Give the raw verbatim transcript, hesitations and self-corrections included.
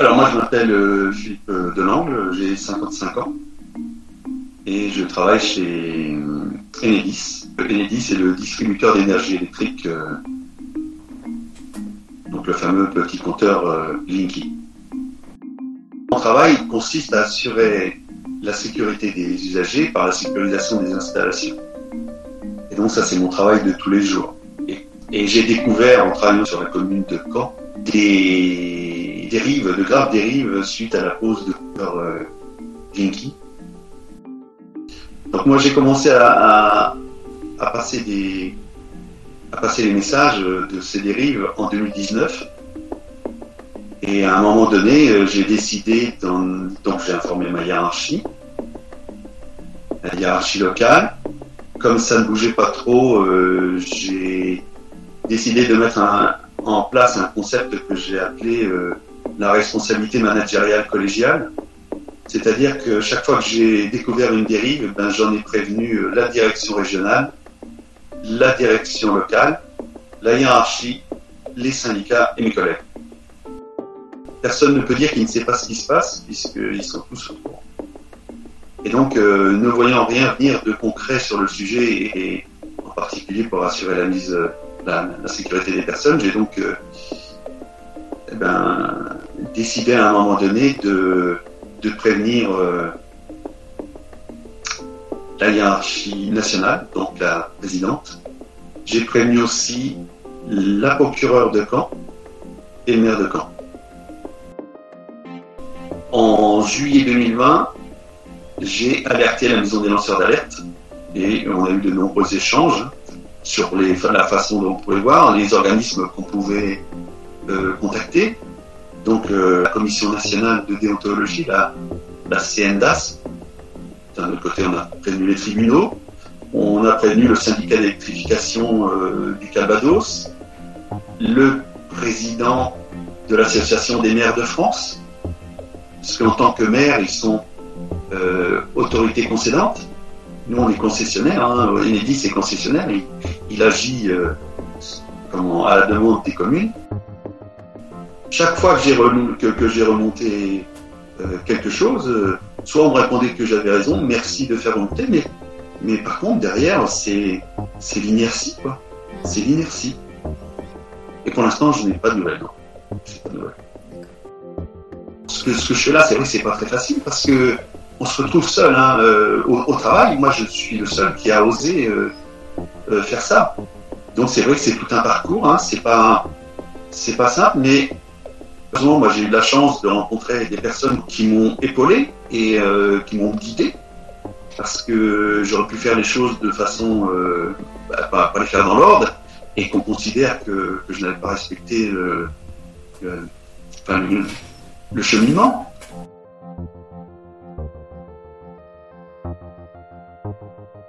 Alors moi je m'appelle euh, Philippe Delangle, j'ai cinquante-cinq ans et je travaille chez Enedis. Enedis c'est le distributeur d'énergie électrique, euh, donc le fameux petit compteur euh, Linky. Mon travail consiste à assurer la sécurité des usagers par la sécurisation des installations. Et donc ça c'est mon travail de tous les jours. Et, et j'ai découvert en travaillant sur la commune de Caen des dérives, de graves dérives suite à la pose de compteur euh, Linky. Donc moi j'ai commencé à, à, à passer des à passer les messages de ces dérives en deux mille dix-neuf. Et à un moment donné, j'ai décidé, dans, donc j'ai informé ma hiérarchie, la hiérarchie locale. Comme ça ne bougeait pas trop, euh, j'ai décidé de mettre un, en place un concept que j'ai appelé euh, la responsabilité managériale collégiale. C'est-à-dire que chaque fois que j'ai découvert une dérive, ben, j'en ai prévenu la direction régionale, la direction locale, la hiérarchie, les syndicats et mes collègues. Personne ne peut dire qu'il ne sait pas ce qui se passe, puisqu'ils sont tous au courant. Et donc, euh, ne voyant rien venir de concret sur le sujet, et, et en particulier pour assurer la mise, la, la sécurité des personnes, j'ai donc euh, eh ben, décidé à un moment donné de, de prévenir euh, la hiérarchie nationale, donc la présidente. J'ai prévenu aussi la procureure de Caen et le maire de Caen. En juillet deux mille vingt, j'ai alerté la maison des lanceurs d'alerte et on a eu de nombreux échanges sur les, la façon dont on pouvait voir, les organismes qu'on pouvait euh, contacter. Donc euh, la Commission nationale de déontologie, la, la C N D A S. D'un autre côté, on a prévenu les tribunaux, on a prévenu le syndicat d'électrification euh, du Calvados, le président de l'Association des maires de France, parce qu'en tant que maire, ils sont euh, autorités concédantes. Nous, on est concessionnaire, hein. Enedis est concessionnaire, il, il agit euh, comment, à la demande des communes. Chaque fois que j'ai, remou- que, que j'ai remonté euh, quelque chose, euh, soit on me répondait que j'avais raison, merci de faire remonter, mais, mais par contre, derrière, c'est, c'est l'inertie, quoi. C'est l'inertie. Et pour l'instant, je n'ai pas de nouvelles, non. Je n'ai pas de nouvelles. Ce que, ce que je fais là, c'est vrai que c'est pas très facile parce que on se retrouve seul hein, euh, au, au travail. Moi, je suis le seul qui a osé euh, euh, faire ça. Donc, c'est vrai que c'est tout un parcours. Hein, c'est pas, c'est pas simple, mais heureusement, moi, j'ai eu la chance de rencontrer des personnes qui m'ont épaulé et euh, qui m'ont guidé parce que j'aurais pu faire les choses de façon, euh, bah, pas, pas les faire dans l'ordre et qu'on considère que, que je n'avais pas respecté euh, euh, enfin, le, le cheminement.